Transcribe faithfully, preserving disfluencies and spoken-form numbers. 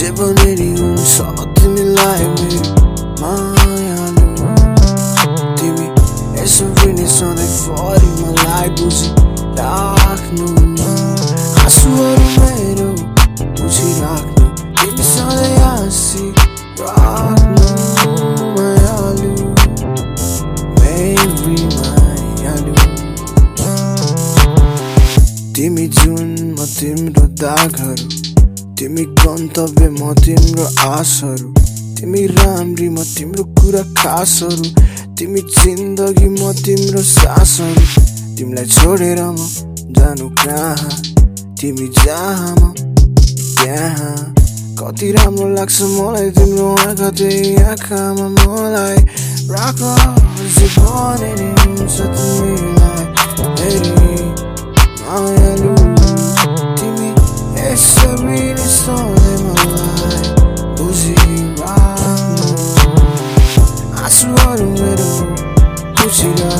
जे पनि नि हुन्छ तिमीलाई मेरो मायालु तिमी यसो पनि सधैँभरि मलाई बुझिराख्नु आँसुहरू मेरो बुझिराख्नु तिमी सधैँ हाँसिराख्नु मायालु मेरी मायालु तिमी जुन म तिम्रो दागहरू तिमी गन्तव्य म तिम्रो आशहरू तिमी राम्री म तिम्रो कुरा खासहरू तिमी जिन्दगी म तिम्रो सासहरू तिमीलाई छोडेर म जानु कहाँ तिमी जहाँ म त्यहाँ कति राम्रो लाग्छ मलाई तिम्रो आँखा त्यही आँखामा मलाई राख जे भने नि हुन्छ तिमीलाई मेरी मायालु तिमी यसरी नै सधैँ मलाई बुझिराख्नु आँसुहरू मेरो बुझिराख्नु